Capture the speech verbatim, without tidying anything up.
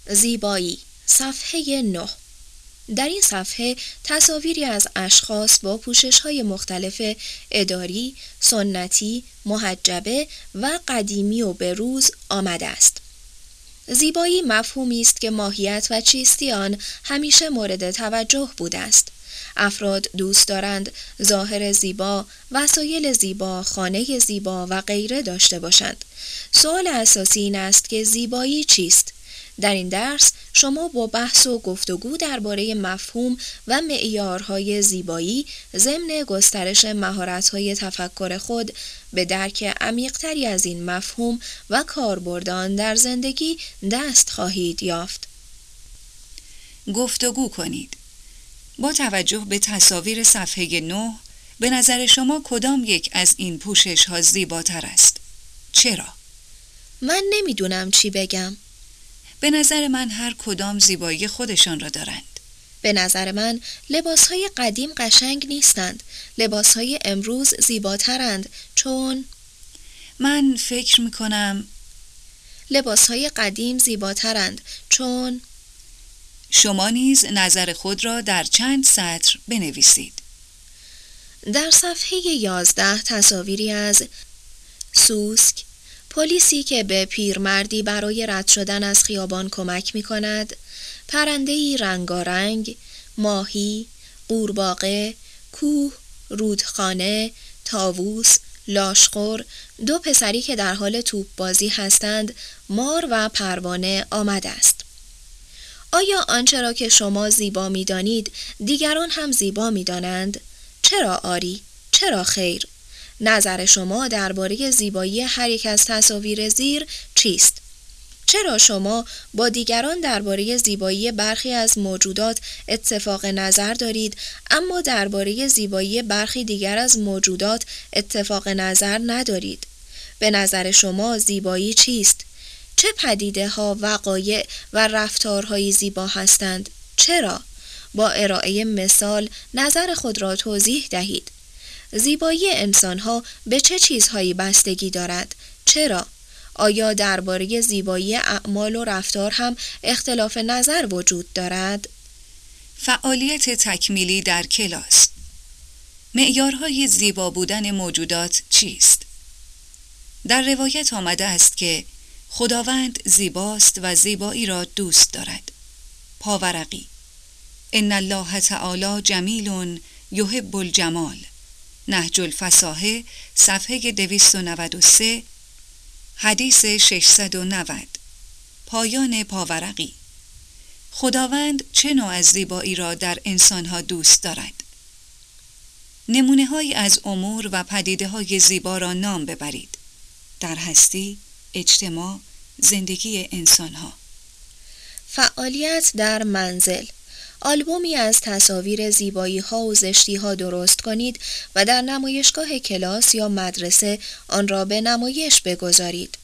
زیبایی، صفحه نه. در این صفحه تصاویری از اشخاص با پوشش‌های مختلف اداری، سنتی، محجبه و قدیمی و بروز آمده است. زیبایی مفهومی است که ماهیت و چیستی آن همیشه مورد توجه بوده است. افراد دوست دارند ظاهر زیبا، وسایل زیبا، خانه زیبا و غیره داشته باشند. سوال اساسی این است که زیبایی چیست؟ در این درس شما با بحث و گفتگو درباره مفهوم و معیارهای زیبایی ضمن گسترش مهارت‌های تفکر خود به درک عمیق‌تری از این مفهوم و کاربرد آن در زندگی دست خواهید یافت. گفتگو کنید. با توجه به تصاویر صفحه نه، به نظر شما کدام یک از این پوشش‌ها زیباتر است؟ چرا؟ من نمیدونم چی بگم. به نظر من هر کدام زیبایی خودشان را دارند. به نظر من لباسهای قدیم قشنگ نیستند. لباسهای امروز زیباترند چون من فکر می کنم لباسهای قدیم زیباترند چون شما نیز نظر خود را در چند سطر بنویسید. در صفحه یازده تصاویری از سوسک، پلیسی که به پیرمردی برای رد شدن از خیابان کمک می کند، پرنده‌ای رنگارنگ، ماهی، قورباغه، کوه، رودخانه، طاووس، لاشخور، دو پسری که در حال توپ بازی هستند، مار و پروانه آمده است. آیا آنچه را که شما زیبا می دانید دیگران هم زیبا می دانند؟ چرا آری؟ چرا خیر؟ نظر شما درباره زیبایی هر یک از تصاویر زیر چیست؟ چرا شما با دیگران درباره زیبایی برخی از موجودات اتفاق نظر دارید اما درباره زیبایی برخی دیگر از موجودات اتفاق نظر ندارید؟ به نظر شما زیبایی چیست؟ چه پدیده ها، وقایع و رفتارهای زیبا هستند؟ چرا؟ با ارائه مثال نظر خود را توضیح دهید. زیبایی انسان‌ها به چه چیزهایی بستگی دارد؟ چرا؟ آیا درباره زیبایی اعمال و رفتار هم اختلاف نظر وجود دارد؟ فعالیت تکمیلی در کلاس. معیارهای زیبا بودن موجودات چیست؟ در روایت آمده است که خداوند زیباست و زیبایی را دوست دارد. پاورقی: ان الله تعالی جمیل یحب الجمال. نهج الفصاحه صفحه دویست و نود و سه، حدیث ششصد و نود. پایان پاورقی: خداوند چه نوع از زیبایی را در انسانها دوست دارد؟ نمونه‌هایی از امور و پدیده‌های زیبا را نام ببرید. در هستی، اجتماع، زندگی انسانها. فعالیت در منزل. آلبومی از تصاویر زیبایی ها و زشتی ها درست کنید و در نمایشگاه کلاس یا مدرسه آن را به نمایش بگذارید.